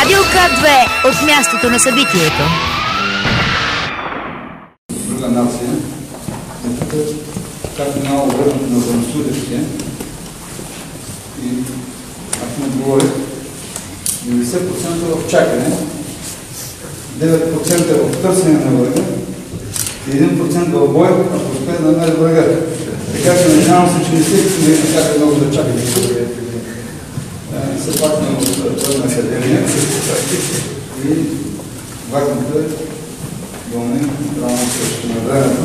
Радио К2 от мястото на събитието. Друга нация, както много времето на военнослужещите, и аз му говорих, 90% в чакане, 9% в търсене на врага и 1% в бой, ако успее да намери врага. Така че надявам се, че не се чака много да чакаме. Все пак на Военна академия и важното е да умеем правилно срещу на времето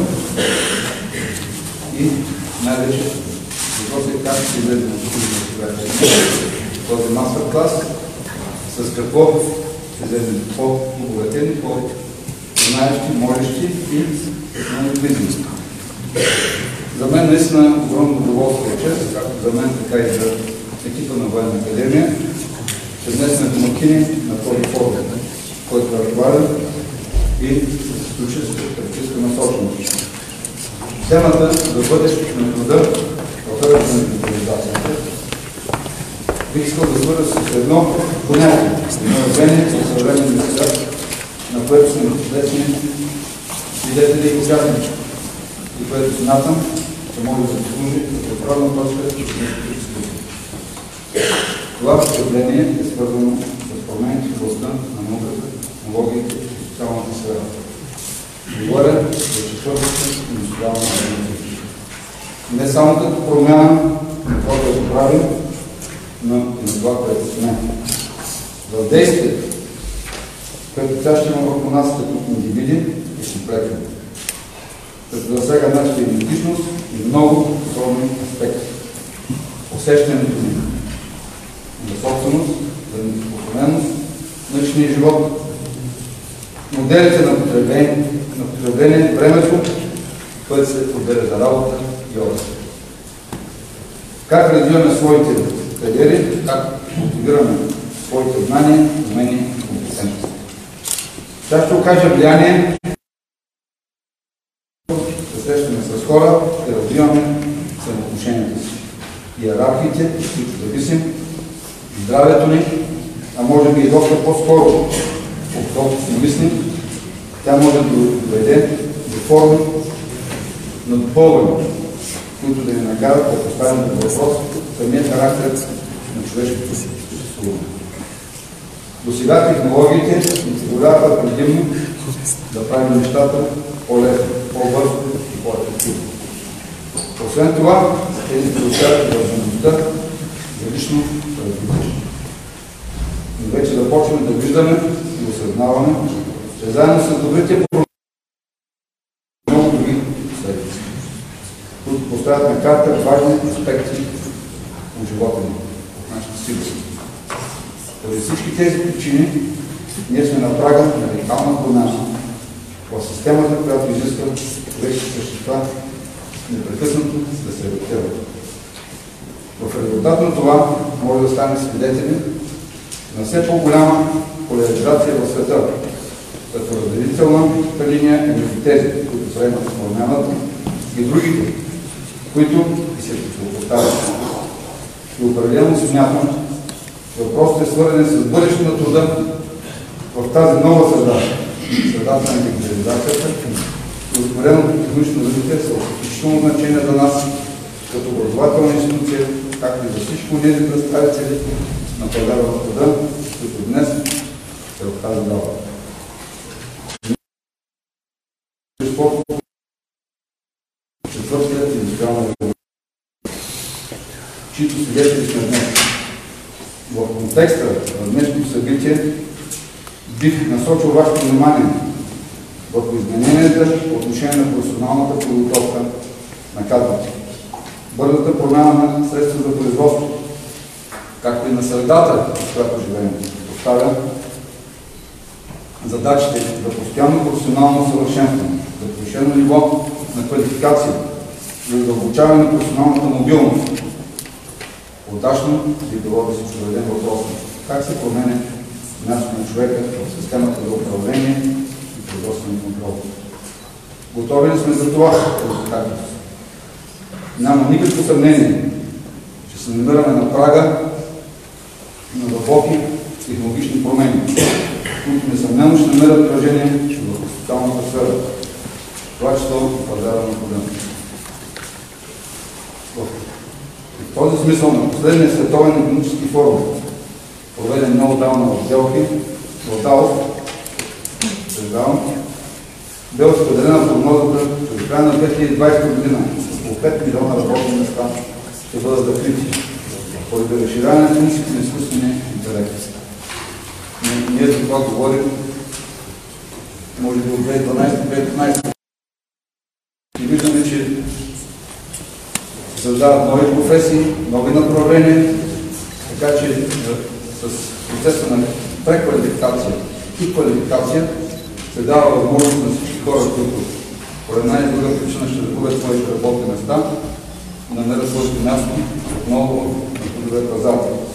и най-вече въпросът е как ще излезе на този мастер-клас, с какво ще излезе по-обогатени, по-знаещи, молещи и най-близни. За мен наистина огромно удоволствие е чест, както за мен, така и за екипа на Военна академия, че днес сме домакини на този форум, който е актуален и с историческа насоченост. Темата за бъдещето на труда в ерата на дигитализацията бих искал да свърля с едно понятие, едно явление в съвременния свят, на което сме последни свидетели и участници, и което смятам, че може да се послужи като отправна точка и това впечатление е свързано с промените в областта на науката, технологията и социалната сфера. Говоря за четвъртата индустриална революция. Не само като промяна на това, което правим, но и на това, което сме. В действието, което тя ще има върху нас като индивиди и комплексно, като засяга нашата идентичност и много особени аспекти. Усещането ни за собственост, за непокоренност на личния живот, моделите на потребление, времето, което се отделя за работа и отдих. Как развиваме своите кариери, как мотивираме своите знания, умения и компетентности. Тя ще окаже влияние да срещаме с хора и развиваме взаимоотношенията си. Иерархиите, от които зависим, здравето ни, а може би и доста по-скоро, отколкото си мислим, тя може да доведе до форми на допълване, които да ни накарат да поставим на въпрос самия характер на човешкото съществуване. До сега технологиите ни позволяват предимно да правим нещата по-лесно, по-бързо и по-ефективно. Освен това, те ни предоставят възможността за лично развитие. Но вече започваме да виждаме и осъзнаваме, че заедно с добрите много други последици, които поставят на карта важни аспекти от живота ни, от нашата сигурност. Поради всички тези причини ние сме на прага на радикална промяна в системата, която изисква човешки същества непрекъснато да се адаптират. В резултат на това може да стане свидетели на все по-голяма поляризация в света, като разделителната линия е между тези, които приемат промяната, и другите, които и се противопоставят. И определено смятам, че въпросите, свързани с бъдещето на труда в тази нова среда, средата на дигитализацията и ускореното технологично развитие, са от изключително значение за нас като образователна институция, както и за всички тези представители на пазара на труда, които днес се в тази зала. Четвъртият индустриална революция, чието свидетели сме днес. В контекста на днешното събитие бих насочил вашето внимание върху измененията по отношение на професионалната подготовка на кадрите. Бързата промяна на средства за производство, както и на средата, в която живеем, поставя задачите за постоянно професионално съвършенстване, за повишено ниво на квалификация, за задълбочаване на професионалната мобилност. Удачно би било да се зададем въпроса как се променя мястото на човека в системата за управление и производствен контрол. Готови ли сме за това предизвикателство? Няма никакво съмнение, че се намираме на прага на дълбоки технологични промени, които несъмнено ще намерят отражение в социалната сфера, това число пазара на труда. В този смисъл на последния световен икономически форум, проведен много давно в Делфи, в Далас, бе разпределена прогнозата, че до края на 2020 година около 5 милиона работни места ще бъдат закрити поради разширяване на функциите на изкуствения интелект. Ние за това говорим, може би от 2012-2015 и виждаме, че се създават нови професии, нови направления, така че с процеса на преквалификация и квалификация се дава възможност на всички хора, които по една и друга причина ще загубят своите работни места, да намерят своето място отново на трудовия пазар.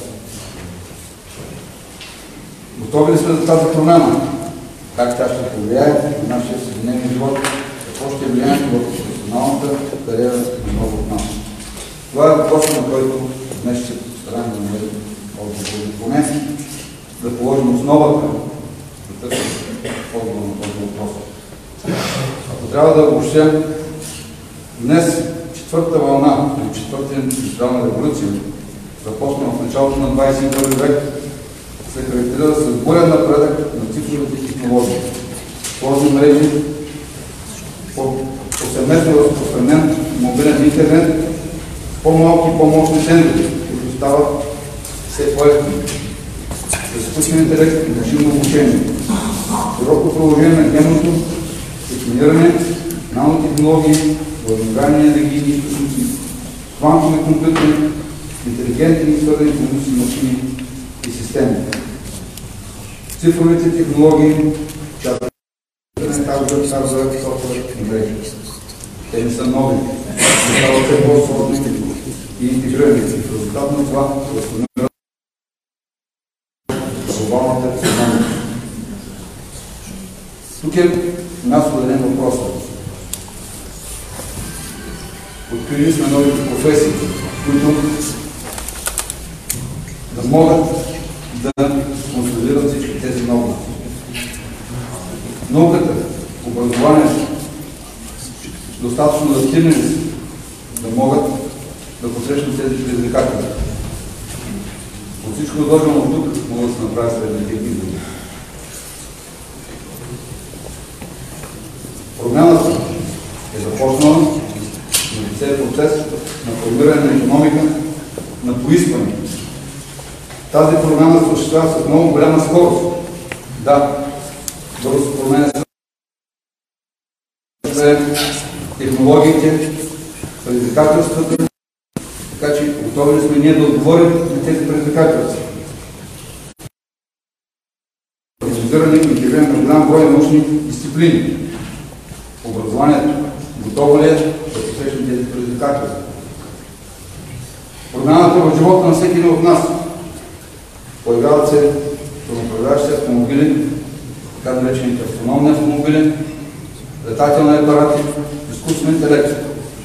Готови ли сме за тази промяна? Как тя ще повлияе на нашия съединение живот? Какво ще е влиянието в професионалната кариера на много от нас? Това е въпросът, на който днес ще постараем да намерим отговор. Поне да положим основата за търсим отговор на този въпрос. Ако трябва да обобщя, днес четвърта вълна или четвъртия индустриална революция, започнала в началото на 21 век, се характеризира с бурен напредък на цифровите технологии. Сложни мрежи, повсеместно разпространен мобилен интернет, по-малки и по-мощни сензори, които стават все по-ефтини. С изкуствен интелект и машинно обучение. Широко приложение на генното секвениране, нанотехнологии, възобновяеми енергийни източници, квантови компютри, интелигентни и свързани функции машини и системи. Цифровите технологии, чата хардуер, софтуер и мрежи. Те не са нови, не стават все по-сложни и интегрирани. В резултат на това възстановят глобалната икономика. Тук е място да дадем въпроса. Открили сме новите професии, които да могат да консолидират всички тези нови. Науката, образованието, достатъчно да стигнат, да могат да посрещнат тези предизвикателства. От всичко изложено от тук могат да се направят следните изводи. Промяната е започнала на цел процес на формиране на икономика, на поискване. Тази промяна се осъществява с много голяма скорост. Да, бързо се променя технологиите, предизвикателствата, така че готови сме ние да отговорим на тези предизвикателства. Организиране и интегриране на голям брой научни дисциплини. Образованието готово ли е да посрещне тези предизвикателства? Промяната в живота на всеки един от нас. Появяват се самоуправляващи автомобили, така наречените автономни автомобили, летателни апарати, изкуствен интелект,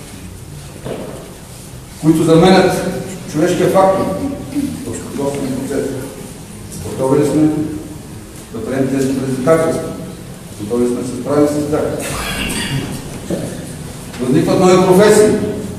които заменят човешкия фактор в производствения процес. Готови ли сме да приемем тези предизвикателства? Готови сме да се справим с тях? Възникват нови професии.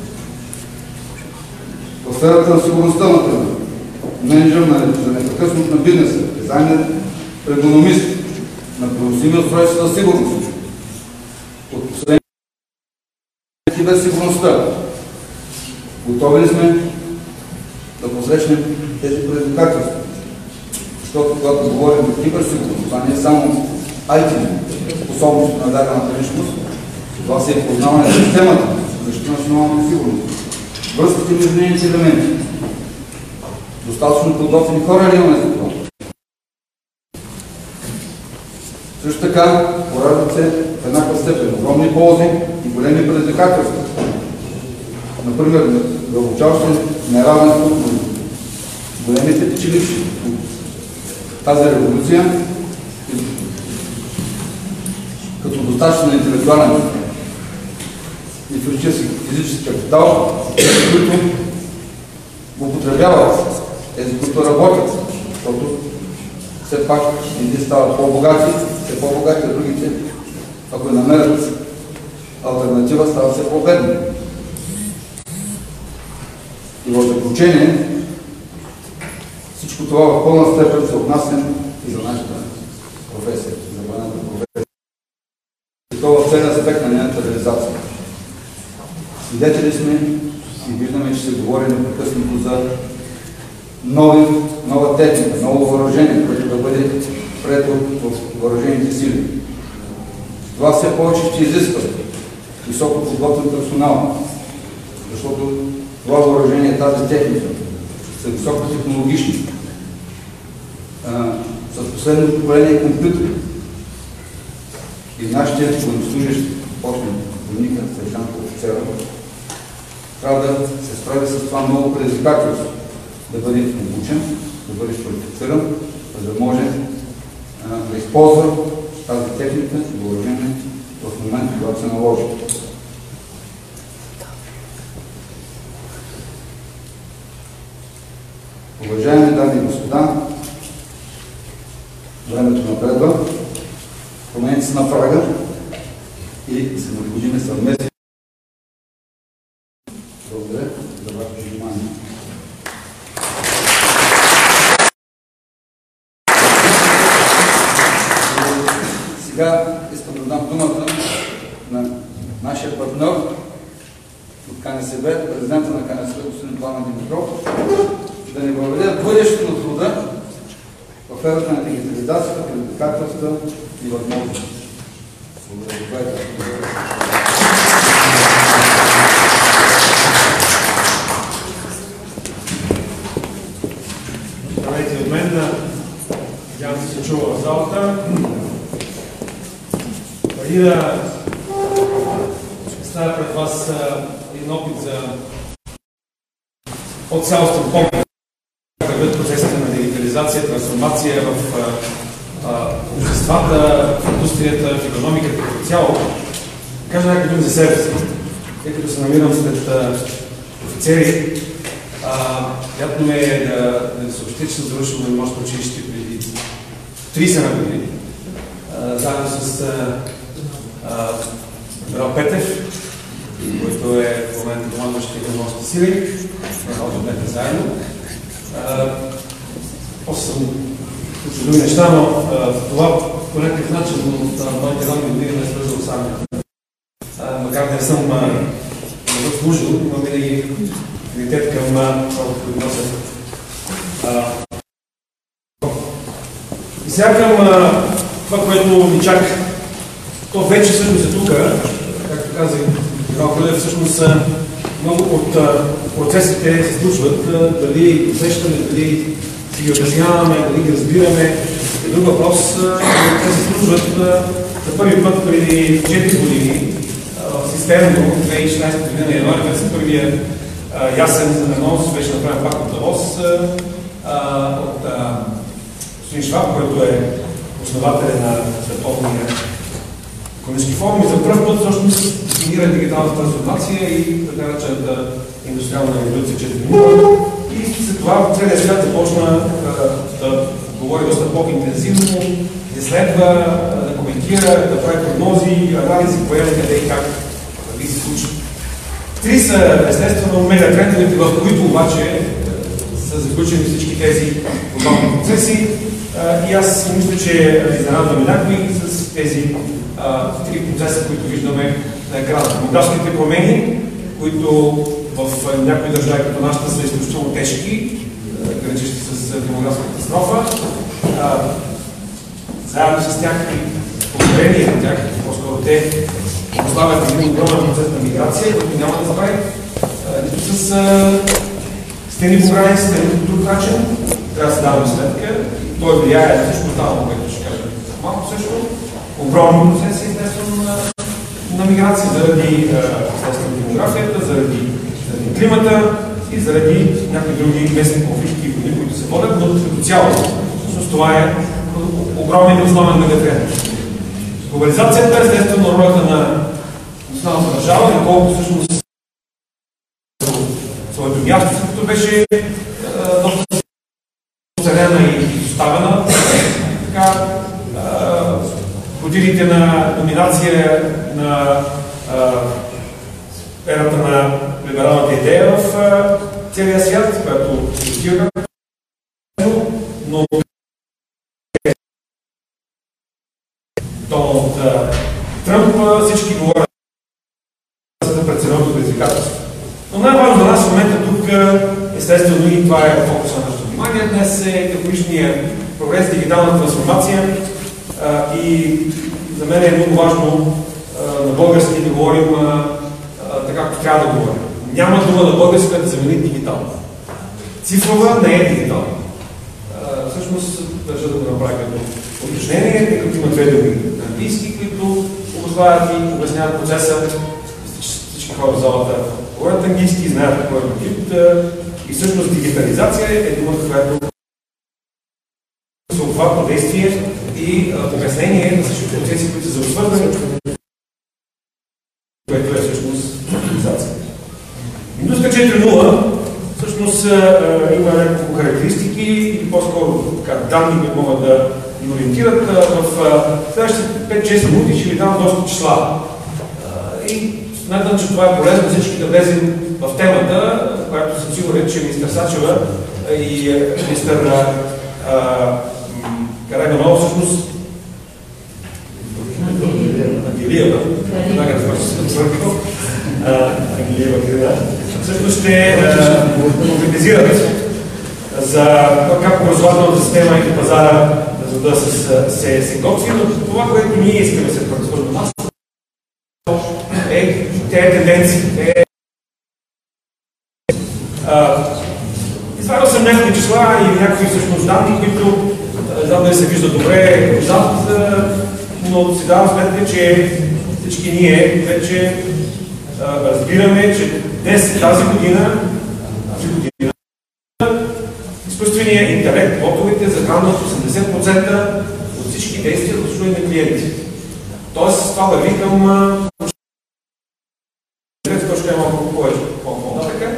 В сферата на сигурността, например, менеджер за непрекъснат на бизнеса, дизайнер, ергономист, на преносими устройства за сигурност. От последния киберсигурността. Готови ли сме да посрещнем тези предизвикателства? Защото когато говорим за киберсигурност, това не е само IT способност на дадената личност, това се е познаване на системата, защита на националната сигурност. Връзките между нейните елементи. Достатъчно подготвени хора ли имаме за това? Също така пораждат се в еднаква степен огромни ползи и големи предизвикателства. Например, дълбочаващо неравенство на големите печеливши. Тази революция като достатъчно интелектуален и физически капитал, които го потребяват, тези, които работят, защото все пак едни стават по-богати, все по-богати, а другите, ако намерят алтернатива, стават все по-бедни. И в заключение, всичко това в пълна степен се отнася и за нашата професия, за военната професия. И това в целия аспект на нейната реализация. Свидетели сме и виждаме, че се говори непрекъснато за нова техника, ново въоръжение, което да бъде прието в въоръжените сили. Това все повече ще изисква високо подготвен персонал, защото това въоръжение, тази техника са високотехнологични, с последното поколение компютри. И нашите военнослужащи, почне войника, сержант, офицера, трябва да се справи с това много предизвикателство, да бъде обучен, да бъде квалифициран, за да може да използва тази техника и въоръжение в момента, когато се наложи. Уважаеми дами и господа, времето напредва, промените са на прага и се необходими съвместни. Благодаря за вашето внимание. Сега искам да дам думата на нашия партньор от КНСБ, президента на КНСБ, господин Пламен Димитров, да ни въведе бъдещето на труда в ерата на дигитализацията, предизвикателствата и възможности. Благодаря. Здравейте от мен. Надявам се чува в залата. Преди да представя пред вас един опит за по-цялостен поглед на процесите на дигитализация, трансформация в обществата, в индустрията, в икономиката като цяло, кажа някакви думи за себе си. Тъй като се намирам след офицери, приятно ме е да съобщя, че съм завършил военноморско училище преди 30 години, заедно с генерал Петев, който е в момента командващите военноморски сили, работим заедно. После съм случил други неща, но това по някакъв начин от моите ранни години ме е свързал с армията. Макар да не съм служил, имам винаги афинитет към хората, които носят. И сега към това, което ни чака. То вече всъщност е тук, както казах, генерал Кръдев, всъщност много от процесите се случват, дали усещаме, дали си ги обясняваме, дали ги разбираме. И друг въпрос, те се случват за първи път преди 4 години, системно, 2016 година януари, през първия ясен анонс беше направен пак от Давос, от господин Шваб, който е основателя на Световния икономически форум, и за първ път всъщност дефинира дигиталната трансформация и така наречената индустриална революция 4.0. И след това целият свят започна да говори доста по-интензивно, да изследва, да коментира, да прави прогнози, анализи, кое къде и как да се случи. Три са естествено мегатрендовете, в които обаче са заключени всички тези глобални процеси. И аз мисля, че изненадваме някои с тези три процеса, които виждаме на екрана. Демографските промени, които в някои държави като нашата са изключително тежки, граничещи с демографска катастрофа. Заедно с тях и повторение на тях, по-скоро те поставят един огромен процес на миграция, който няма да забрави нито с стени по границите, нито по друг начин. Трябва да се даваме сметка. Той влияе на всичко останало, което ще кажа малко също. Огромни процеси, естествено, на миграция, заради демографията, заради климата и заради някои други местни конфликти и войни, които се водят, но като цяло. Всъщност това е огромен и основен мегатренд. Глобализацията е естествено ролята на националната държава, наколко всъщност своето място, като беше доста оценена и изоставена. мотивите на доминация на ерата на либералната идея в целия свят, която existира, но Доналд Тръмп всички говорят за прецедентното предизвикателство. Но най-важно за нас в момента тук, естествено, и това е фокуса на нашето внимание днес, е технологичният прогрес, дигитална трансформация. И за мен е много важно на български да говорим така, както трябва да говорим. Няма дума на български да замени дигитална. Цифрова не е дигитална. Всъщност, държа да го направя като уточнение, тъй като има две думи на английски, които обославят и обясняват процеса. Всички хора в залата говорят английски, знаят какво е мотив. И всъщност дигитализация е думата, която съобхватно действие и обяснение на всички процеси, които са взаимосвързани, което е всъщност дигитализация. Индустрия 4.0 всъщност има няколко характеристики или по-скоро данни, които могат да ни ориентират. В следващите 5-6 минути ще ви дам доста числа. И смятам, че това е полезно всички да влезем в темата, която съм сигурен, че министър Сачева и министър Караганова всъщност Ангелиева, всъщност ще конкретизират за как образователната система и пазара да се готви, но това, което ние искаме да се предсвърши на нас, е тези тенденции. Извадил съм някакви числа или някакви всъщност данни, които знам дали се вижда добре отзад, но си давам сметка, че всички ние вече разбираме, че днес, тази година, изкуственият интелект, ботовете захранват 80% от всички действия за обслужване на клиенти. Тоест, това върви към ще е малко повече по-нататък.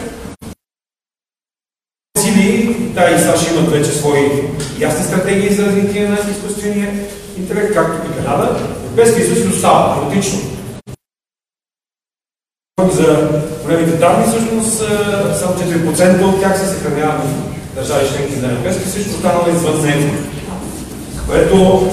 Та и САЩ имат вече свои ясни стратегии за развитие на изкуствения интелект, както и Канада. Европейския съюз остава хаотично. За големите данни, всъщност, само 4% от тях се съхраняват в държави членки на Европейския съюз, останало извън него. Което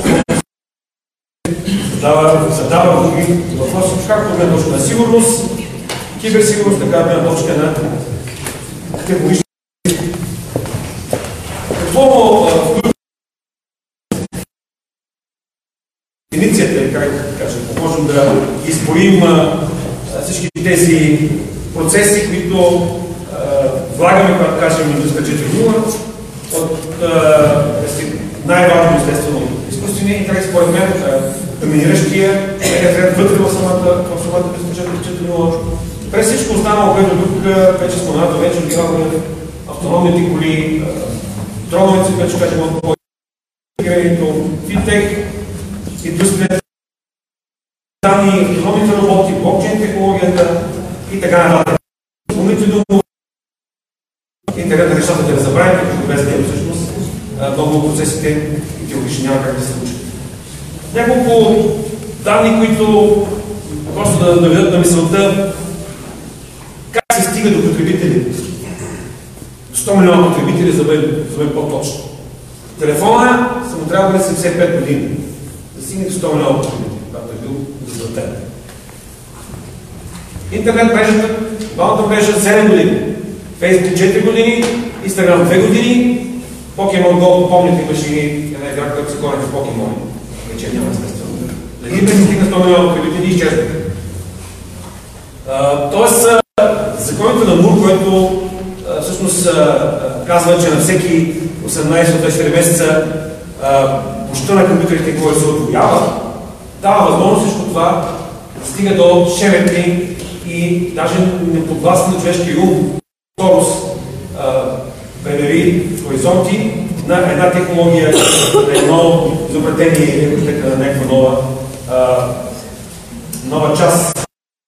задава други въпроси, както гледна точка на сигурност, киберсигурност, така гледна точка на технологична. Какво дефиницията, как да кажем, можем да изброим всички тези процеси, които влагаме, когато кажем индустрия 4.0, от най-важно естествено изкуствения интелект, според мен, доминиращия ред вътре в самата индустрия 4.0. През всичко останало, което тук вече споменато, вече отбиваме автономните коли, дроновете, вече кажем от по-игрането, финтех, индустрията, данни, автономните роботи, блокчейн технологията и така нататък. Умните думи, интернет на нещата да не забравим, като без него всъщност много от процесите и теологични няма как да се случат. Няколко данни, които просто да наведат на мисълта как се стига до потребители. 100 милиона потребители, за мен по-точно. Телефона са му трябва да бъде 75 години. Да стигне до 100 милиона потребители, когато е бил заплатен. Интернет мрежата, главната мрежа 7 години. Facebook 4 години, Instagram 2 години, Pokemon Go, помните, имаше една игра, която се гоняха в Pokemon. Вече няма естествено. Египет се стигна 100 милиона потребители и изчезнаха. Тоест, законите на Мур, който всъщност казва, че на всеки 18-24 месеца мощта на компютрите, който се отвоява, дава възможност всичко това да стига до шеметни и даже неподвластни на човешки ум. Торус превери хоризонти на една технология, на едно изобретение, на някаква нова част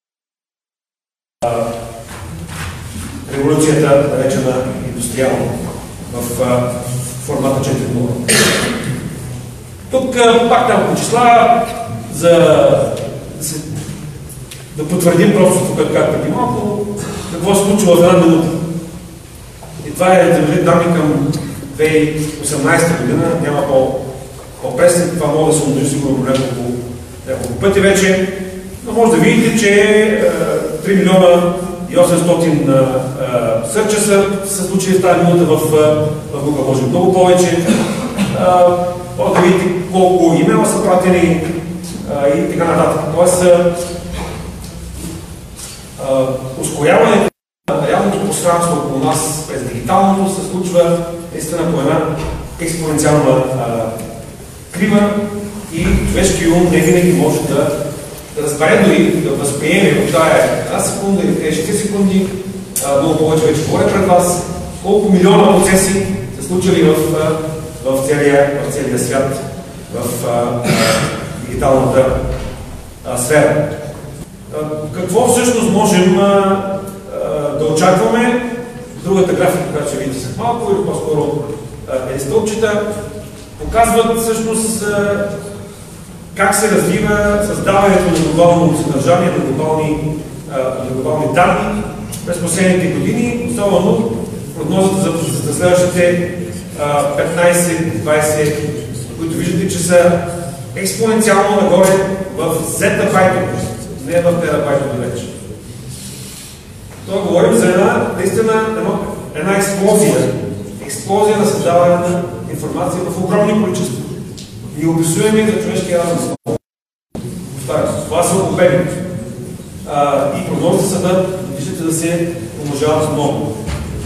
революцията, наречена индустриална, в формата 4.0. Тук пак няколко числа. да потвърдим просто, което казах преди малко, какво се случва в една минута. И това е данни към 2018 година, няма по-пресни, това може да се умножи сигурно няколко пъти вече, но може да видите, че 3 милиона и 800 сърча са случили в тази минута в Google, може много повече. Може да видите колко имейла са пратени и така нататък. Тоест, ускоряването на реалното пространство около нас през дигиталното се случва наистина по една експоненциална крива и човешки ум не винаги може да разбере дори да възприеме от тая една секунда или 60 секунди, много повече вече говоря пред вас, колко милиона процеси се случили в целия свят, в дигиталната сфера. Какво всъщност можем да очакваме? Другата графика, която ще видите след малко, или по-скоро стълбчета, показват всъщност как се развива създаването на глобално съдържание, на глобални данни през последните години, особено прогнозата за следващите 15-20, които виждате, че са експоненциално нагоре в зетабайтове, не в терабайтове вече. Това говорим за една експлозия на създаване на информация в огромни количества. И описуем за човешкия разум. Това са обеми. И прогнозите са виждате да се умножават много.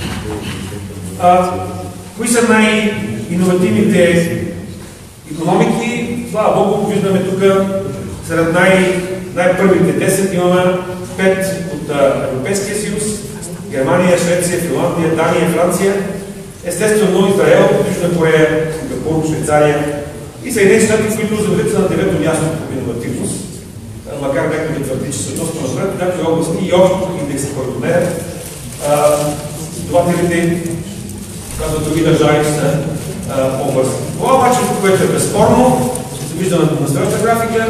Кои са най-иновативните икономики? Слава Богу, виждаме тук сред най-първите 10 имаме 5 от Европейския съюз, Германия, Швеция, Финландия, Дания, Франция, естествено Израел, Южна Корея, Сингапур, Швейцария и Съединените щати, които завършат на 9-то място по иновативност, макар някой да твърди, че са доста напред, в някои области и общо индекса, който не е. Изследователите казват други държави са по-бързи. Това обаче, което е безспорно, ще се вижда на следващата графика,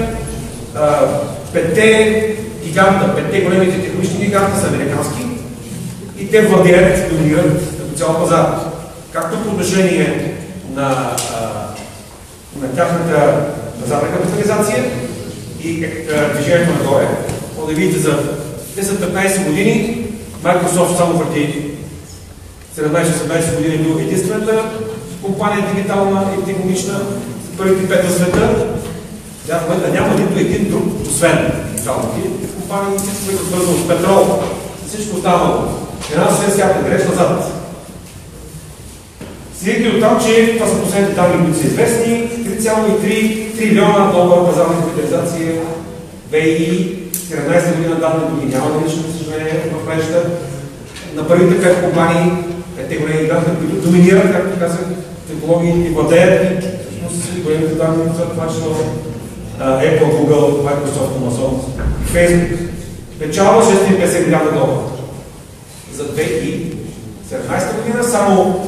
петте големите технологични гиганта са американски и те владеят, доминират като цял пазар. Както по отношение на тяхната пазарна капитализация и движението нагоре. Може да видите за 10-15 години Microsoft само преди 17-18 години е бил единствената компания дигитална и технологична за първите 5 на света. В момента няма нито един друг, освен дигиталните компании, които са свързани с петрол. Всичко останало. Финансовия свят е далеч назад. Стигайки до там, че това са последните данни, които са известни, 3,3 трилиона долара пазарна капитализация, 2014 година данни години няма да лично съжаление в мрежата. На първите 5 компании, те големи гиганти, които доминират, както казах, технологии и владеят и големите данни, това число Apple, Google, Microsoft, Amazon и Facebook. Печалба 650 милиарда долара. За 2017 година само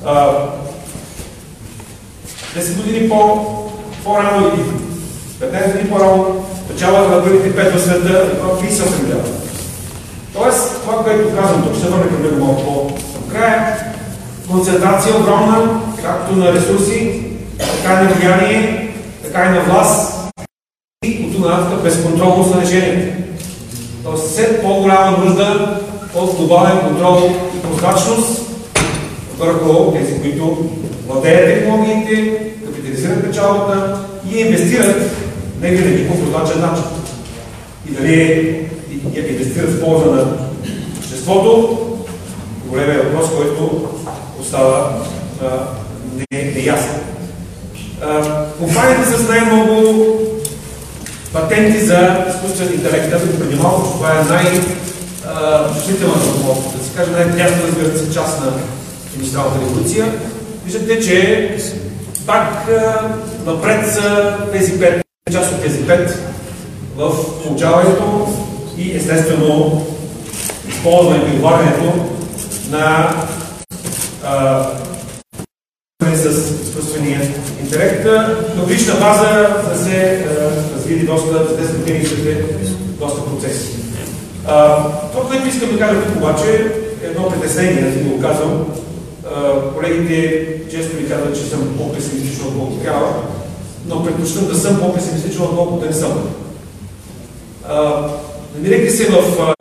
10 години по-рано или 15 години по-рано печалбата на първите 5 в света е 38 милиарда. Тоест, това, което казвам тук, ще върне към него малко по-края. Концентрация огромна, както на ресурси, така и на влияние, така и на власт и от тук безконтролност на решението. Тоест, все по-голяма нужда от глобален контрол и прозрачност върху тези, които владеят технологиите, капитализират печалбата и инвестират не винаги по прозрачен начин. И дали инвестират в полза на обществото, големия въпрос, който остава неясен. Компанията с най-много патенти за изкуствен интелект. Казах преди малко, че това е най-чувствителната, да се каже, най-тясна, разбира се, част на индустриалната революция. Виждате, че пак напред са тези 5, част от тези 5 в получаването и естествено използването и влагането на с изкуствения интелект. интелект, на годишна база да се развили доста, да се организирате доста процеси. Това, което искам да кажа тук обаче, е едно притеснение, да го казвам. Колегите често ми казват, че съм по-песимистичен отколкото трябва, но предпочитам да съм по-песимистичен отколкото да не съм. Намирайки се в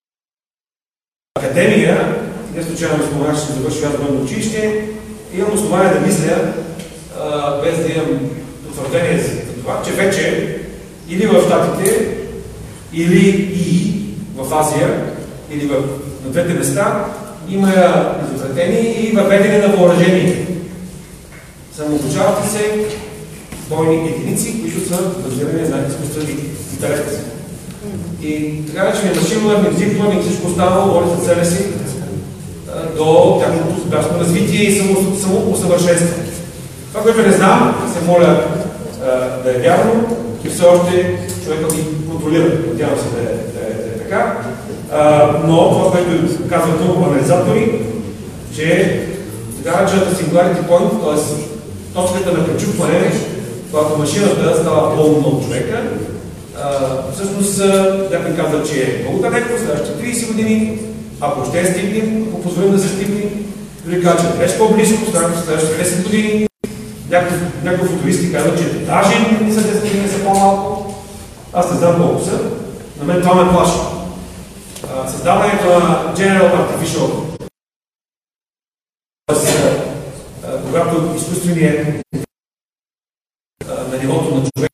академия, не случайно споменах, че ще завърши военно училище, имам основание да мисля, без да имам потвърдение за това, че вече или в Щатите, или и в Азия, или на двете места, има изобретени и въведени на въоръжение. Самообучават се бойни единици, които са базирани на изкуствени интелект. И така че машин learning, deep learning, всичко останало води за себе си до тяхното сегашно развитие и самоусъвършенстване. Това, което не знам, се моля да е вярно, и все още човекът ги контролира. Надявам се да е така. Но това, което казват много анализатори, че така речената singularity point, т.е. точката на пречупване, когато машината става по-умна от човека, всъщност някой казва, че е много далеко, следващите 30 години, ако ще стигнем, ако позволим да се стигнем, дори казва, че е по-близко, следващите 10 години, някои футуристи казват, че даже не са 10 години, са по-малко. Аз не знам колко са. На мен това ме плаши. Създаването на General Artificial, когато изкуственият на нивото на човек,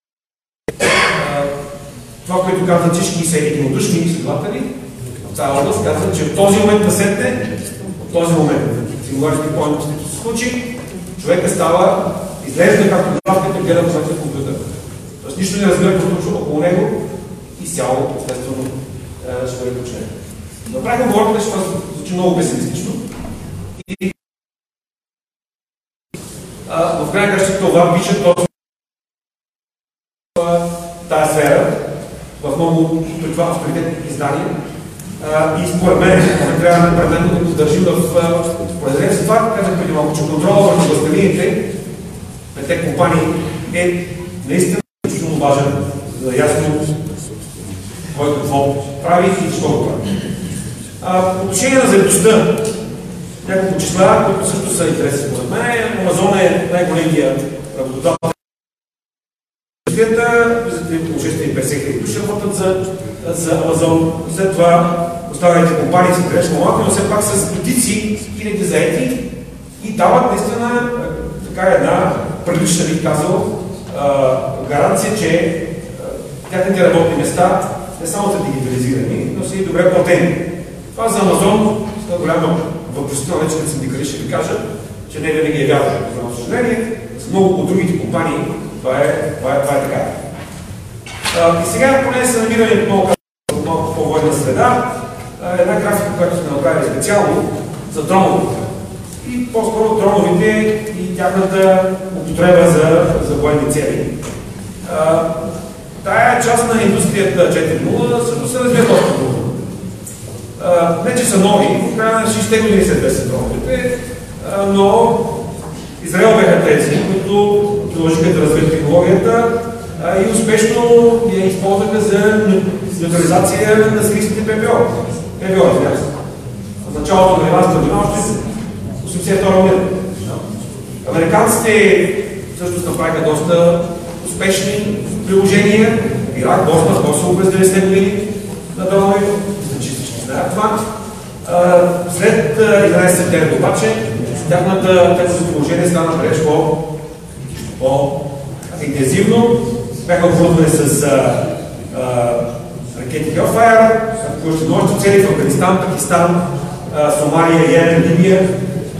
това, което казват всички са единодушни изследователи в цяла област, казват, че в този момент насетне, в този момент, сингуларите point ще се случи, човека става, изглежда както главката гледа в компютър. Тоест нищо не разбира какво случва около него и сяло, естествено, ще бъде почне. Направих говорите, че това звучи много песимистично. И в крайна краща това пише точно тази сфера, в много при това авторитетни издания. И според мен трябва непременно да държим в поредение с това, казах преди малко, че контрола върху възделините на тези компании е наистина изключително важен, за да ясно кой какво прави и защо го прави. По отношение на заедостта, няколко числа, които също са интересни според мен. Амазон е най-големия работодател. Виждате, около 650 хиляди души работят за Амазон. След това останалите компании са далеч по-малки, но все пак са стотици хиляди заети и дават наистина така една прилична, бих казал, гаранция, че тяхните работни места не само са дигитализирани, но са и добре платени. Това за Амазон е голяма въпросителна, вече като синдикалист ще ви кажа, че не винаги е вярно. За съжаление, с много от другите компании това е така. И сега, поне се намираме в малко по-военна среда, една графика, която сме направили специално за дроновете. И по-скоро дроновете и тяхната употреба за военни цели. Тая част на индустрията 4.0 също се развива доста много. Не, че са нови, в края на 60-те години се две дроновете, но Израел бяха тези, които продължиха да развият технологията и успешно я използваха за неутрализация на сирийските ПВО. В началото на 11-та година, още 82 година. Американците също направиха доста успешни приложения. Ирак, Босна, през 90-те години на дронове. Всички знаят това. След 11 септември обаче, тяхното приложение стана далеч по-интензивно. Бяха оборудвани с ракети Hellfire, които множество цели в Афганистан, Пакистан, Сомалия, Йемен, Либия.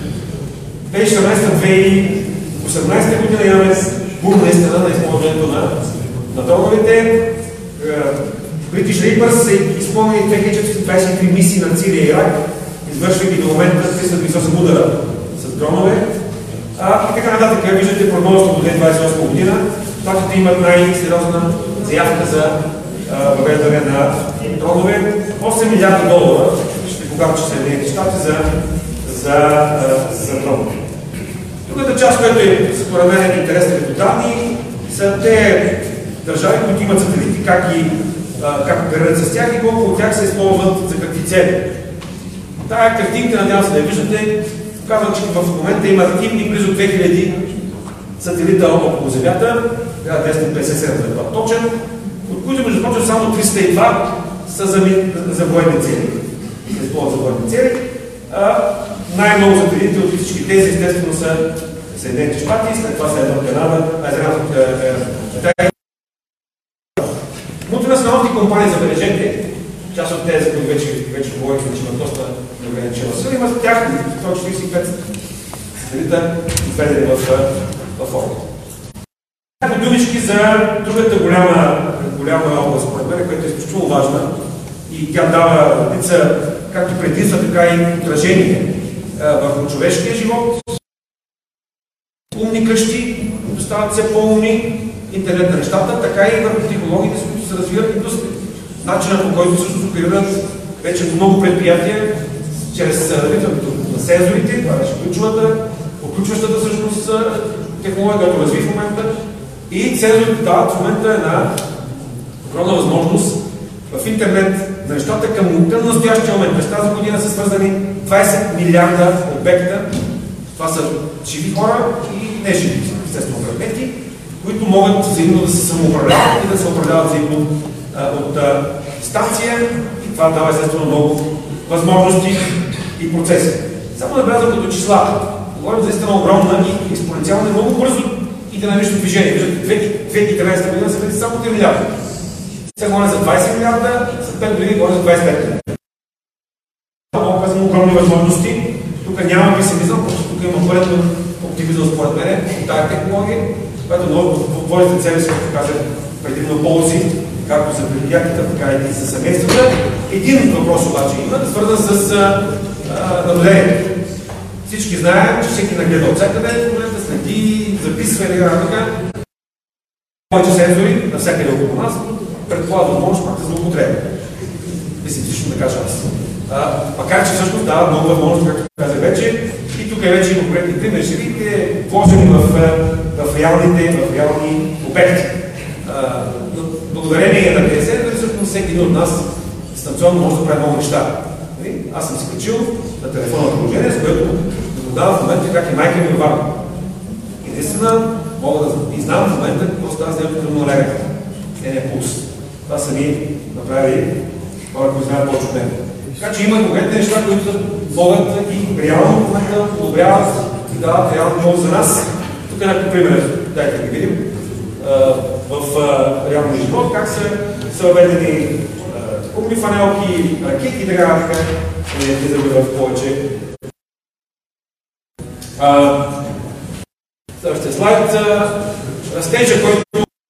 2014-2018 година имаме бурна наистина на използването на дроновете. British Reapers са изпълнени 2423 мисии на Сирия и Ирак, извършвайки до момента 308 удара с дронове. И така нататък, виждате прогнозата до 2028 година. Щатите имат най-сериозна заявка за въвеждане на дронове. 8 милиарда долара ще покажа, че Съединените щати за дронове. Другата част, която е според мен интересна като данни, са те държави, които имат сателити, как оперират с тях и колко от тях се използват за какви цели. Тая картинка, надявам се да я виждате, показва, че в момента има активни близо 2000 сателита около Земята, 257 да бъде точен, от които между прочим само 302 са за военни цели. Се използват за военни цели. Най-много сателити от всички тези, естествено, са Съединените щати, след това са Канада, мултинационалните компании, забележете, част от тези, които вече говорихме, че имат доста неограничена сила, имат тях 145 сателита изведени в орбита. Няколко думички за другата голяма област, според мен, която е изключително важна и тя дава редица както предимства, така и отражение върху човешкия живот. Умни къщи, които стават все по-умни, интернет на нещата, така и върху технологиите, с които се развиват индустрия. Начинът, по който също оперират вече много предприятия, чрез развитието на сензорите, това беше включващата всъщност технология, която разви в момента. И сензорите дават в момента една огромна възможност в интернет на нещата към настоящия момент. През тази година са свързани 20 милиарда обекта. Това са живи хора и неживи, естествено, предмети, които могат взаимно да се самоуправляват и да се управляват взаимно от станция. И това дава естествено много възможности и процеси. Само набелязвам като числа. Говорим за истина огромна и експоненциална и много бързо и динамично движение. Виждате, 2013 година са били само 3 милиарда. Сега говорим за 20 милиарда, за 5 години говорим за 25 милиарда. Много казвам огромни възможности. Тук няма песимизъм, просто тук има пълен оптимизъм според мен от тази технология, която много води за себе си, като казах, предимно ползи, както за предприятията, така и за семействата. Един въпрос обаче има, свързан с наблюдението. Всички знаят, че всеки нагледа от всякъде, в момента следи, записва и така. Повече сензори, навсякъде около нас, предполага възможност пак за злоупотреба. Песимистично да кажа аз. Макар че всъщност дава много възможност, както казах вече, и тук вече има конкретни примери, ще видите, вложени в реални обекти. Благодарение на тези сензори, всъщност всеки един от нас дистанционно може да прави много неща. Аз съм си качил на телефона приложение, с което наблюдавам в момента как и майка ми върва. И наистина мога да знам в момента какво става с нейното кръвноналягане. Не пулс. Това са ми направили хора, които знаят повече от мен. Така че има конкретни неща, които могат и реално в момента подобряват и дават реално много за нас. Тук е някакъв пример, дайте да ги видим. В реалния живот, как са въведени умни фанелки, ракети и така, не забравя в повече. Следващия слайд. Растежа, който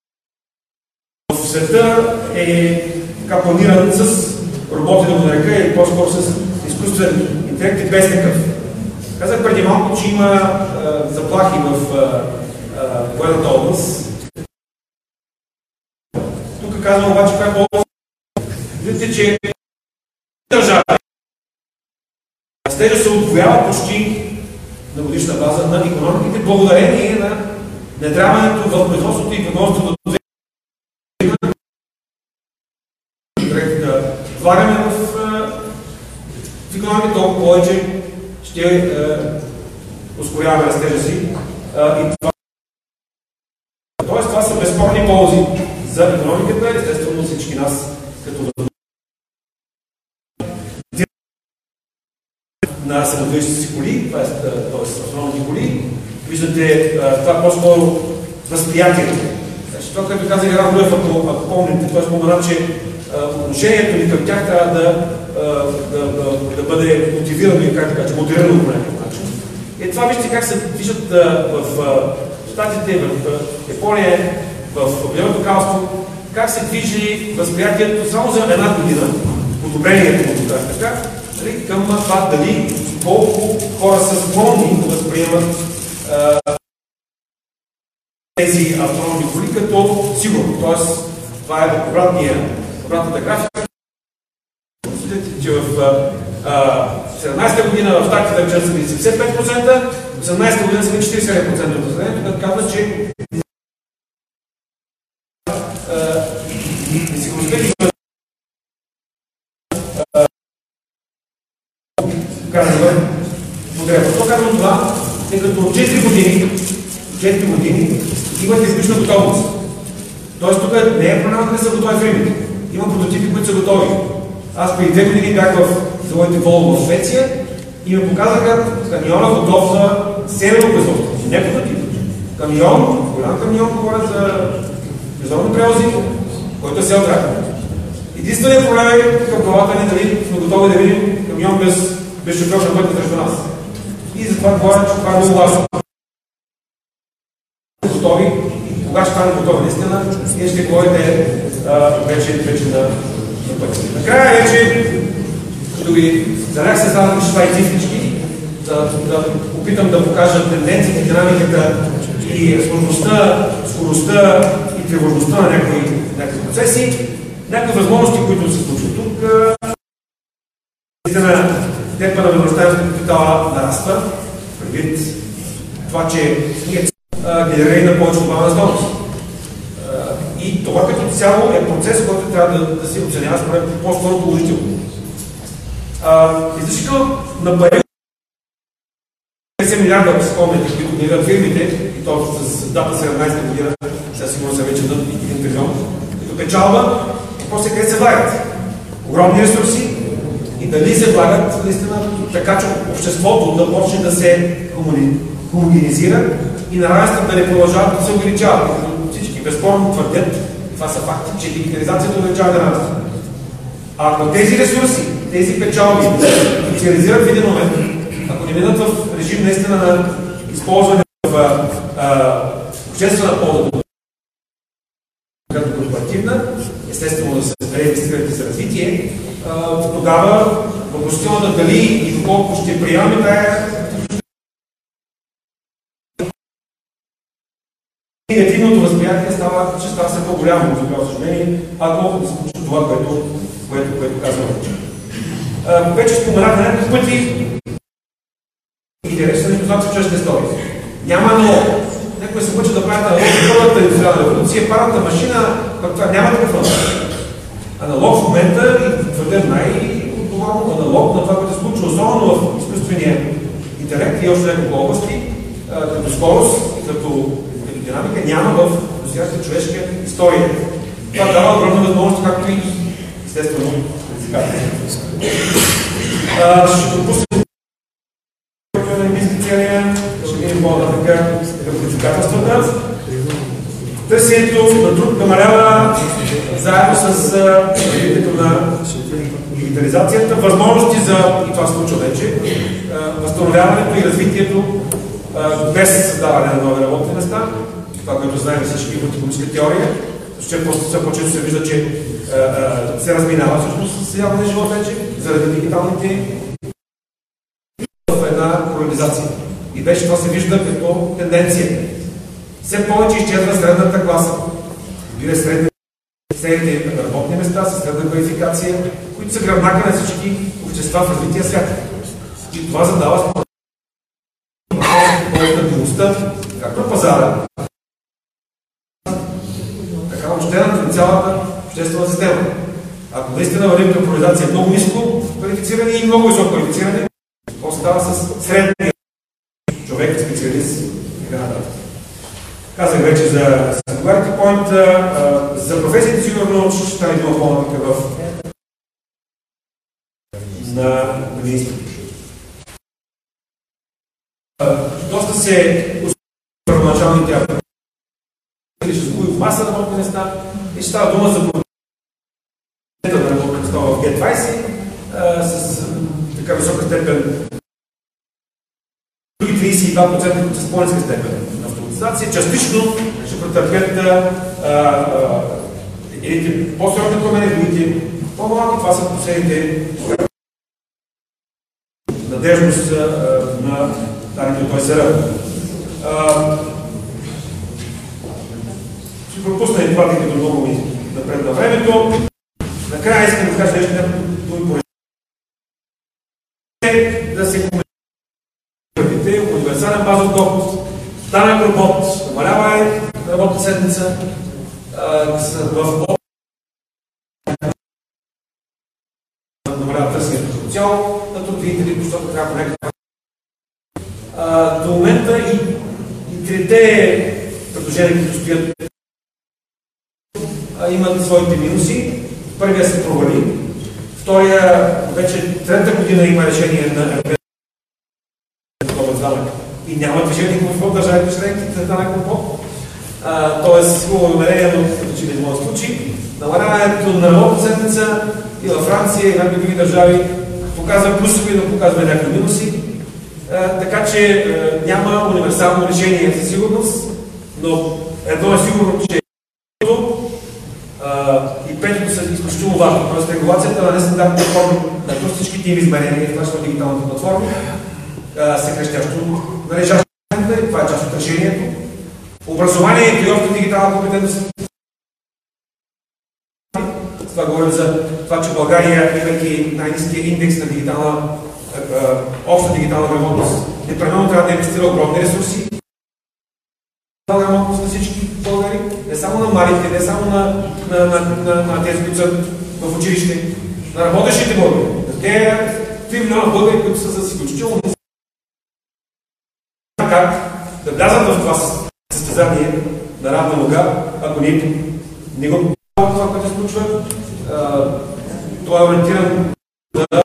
в света е планиран с роботи, да го нарека, или по-скоро с изкуствен интелект и без такъв. Казах преди малко, че има заплахи в военната област. Тук казвам обаче как виждате, че държава растежа се удвоява почти на годишна база на икономиките, благодарение на внедряването в производството и производството до 2000 да влагаме в икономиката, толкова повече ще ускоряваме растежа си. Тоест, това са безспорни ползи за икономиката, естествено всички нас като на самодвижещи си коли, т.е. автономни коли. Виждате, това по-скоро възприятието. Това, което казах Геран Груев, ако помните, той спомена, че отношението ни към тях трябва да бъде мотивирано и как така, че модерирано по някакъв начин. И това вижте как се виждат в Щатите, в Япония, в Обединеното кралство, как се движи възприятието само за една година, подобрението му така, към това дали колко хора са склонни да възприемат тези автономни коли като сигурно. Тоест, това е обратната графика. Виждате, че в 17-та година в Щатите да са 75%, 18-та година са 47% от населението, като казва, че несигурността и казва потреба. То казвам това, тъй като от 4 години имат излишна готовност. Тоест тук не е програмата да са готови фирмите. Има прототипи, които са готови. Аз преди 2 години бях в заводите Volvo в Швеция и ме показаха камиона готов за серийно производство. Не прототип. Камион, голям камион, говоря за международни превози, който е сел трак. Единственият проблем е към главата ни дали сме готови да видим камион без шофьор на пътя срещу нас. И затова говоря, че това е много важно. Готови и кога ще стане готови наистина, ние ще говорите вече на пътя. Накрая вече, като ви зарях се задам неща и цифрички, да опитам да покажа тенденциите, динамиката и скоростта и тревожността на някои процеси, някои възможности, които се случват тук. Наистина, темпа на възвръщаемост на капитала нараства, предвид това, че ние генерираме на повече добавена стойност. И това като цяло е процес, който трябва да се оценява според по-скоро положително. Излишъкът на пари 50 милиарда, ако се спомняте, които генерират фирмите, и то с дата 17-та година, сега сигурно са вече над 1 трилион, като печалба, и после къде се влагат? Огромни ресурси и дали се влагат наистина така, че обществото да почне да се хомогенизира и неравенствата да не продължават да се увеличават. Всички безспорно твърдят, това са факти, че дигитализацията увеличава неравенството. А ако тези ресурси, тези печалби се социализират в един момент, ако не минат в режим наистина на използване в обществена полза, като корпоративна, естествено да се реинвестирате за развитие, тогава въпросително дали и доколко ще приемаме тая негативното възприятие ще става все по-голямо, за съжаление, ако се случи това, което казвам. Вече споменах на някакви пъти интересни непознати човешки истории. Няма аналог. Някой се мъчи да правят аналог за първата индустриална революция, парната машина, пък това няма такъв аналог. Аналог в момента, и твърдем най-отговорно аналог на това, което се случва, особено в изкуствения интелект и още няколко области, като скорост и като динамика, няма в досегашната човешка история. Това дава огромна възможност, както и естествено предизвикателство. Ще допуснем на инвестиция, ще видим по-нататък към предизвикателствата. Търсенето на труд намалява заедно с развитието на дигитализацията, възможности за, и това се случва вече, възстановяването и развитието без създаване на нови работни места. Това, което знаем всички от икономическа теория, защото все по-често се вижда, че се разминава всъщност с явния живот вече, заради дигиталните в една колонизация. И вече това се вижда като тенденция. Все повече изчезва средната класа. Бира средните работни места с средна квалификация, които са гръбнака на всички общества в развития свят. И това задава стабилността, както на пазара, така общената на цялата обществена система. Ако наистина вървим към поляризация много ниско квалифицирани и много високо квалифицирани, какво става с средния човек, специалист и така нататък. Казах вече за Singularity Point, за професиите сигурно ще стане много по-нататък на министрите. Доста се първоначалните ще загуби в маса работни места и ще става дума за на работни места в G20 с така висока степен, други 32% с по-ниска степен на автоматизация. Частично ще претърпят едните по-сериозни промени, другите по-малки. Това са последните надежност на данните от ОСР. Ще пропусна и това, тъй като много ми напред на времето. Накрая искам да кажа нещо думи по да се коментирате. Универсален минимален базов доход, данък работ, намаляване на работна седмица, намалява търсенето като цяло на трудовите, защото трябва някакъв. До момента и трите предложения, които стоят, имат своите минуси. Първия се провали. Втория, вече трета година има решение на данък и няма движение в държавите членки за данък на пот. Тоест, хубаво намерение, но като че не може да случи. Намаляването на работна седмица и във Франция и някои други държави показва плюсови, но показва някакви минуси. Така че няма универсално решение за сигурност, но едно е сигурно, че и петото са изключително важно. Тоест регулацията на нестандартни форми на всичките им измерения, това са дигиталните платформи, се крещящо нарежащо. Това е част от решението. Образованието и обща дигитална компетентност. Това говорим за това, че България, имайки най-ниския индекс на обща дигитална грамотност, непременно трябва да инвестира огромни ресурси. Грамотност на всички българи, не само на младите, не само на тези, които са в училище, на работещите българи. Те 3 милиона българи, които са с изключително как да влязат в това състезание на равна нога, ако не го това, което се случва. Това е ориентиран на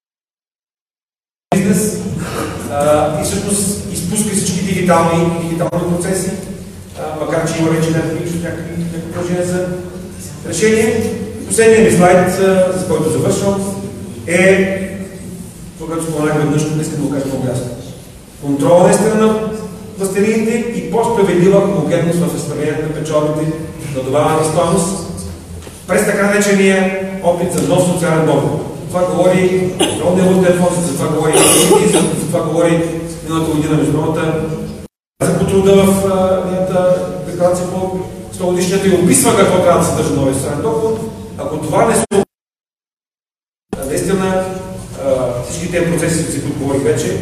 бизнес и всъщност изпуска всички дигитални процеси, макар че има вече някакви предложения за решение. Последният ми слайд, за който завършвам, е това, което споменах веднъж, но искам да го кажа по-ясно. Контрола наистина на властелините и по-справедлива хомогенност в разпределението на печалбите на добавената стойност през така наречения опит за нов социален доход. Това говори Международния валутен фонд, за това говори и за това говори миналата година Международната по труда в декларация по 100 годишнията и описва какво трябва да съдържа новия социален доход. Ако това не се наистина всички тези процеси, за които говорих вече,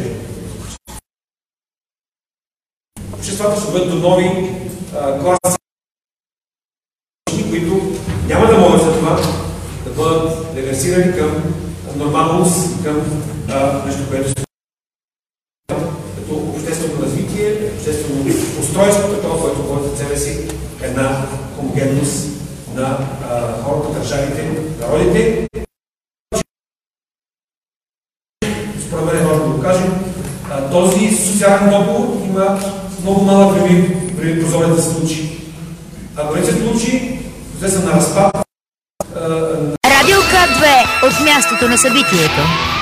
обществата ще бъдат до нови класи, които няма да могат за това да бъдат реверсирани към нормалност, към нещо, което се като обществено развитие, обществено устройство, такова, което говори за себе си една хомогенност на хората, държавите, народите. Според мен е важно да го кажем. Този социален договор има много малък прозорец да се случи. Ако не се случи, процесът на разпад. Радио К2 от мястото на събитието.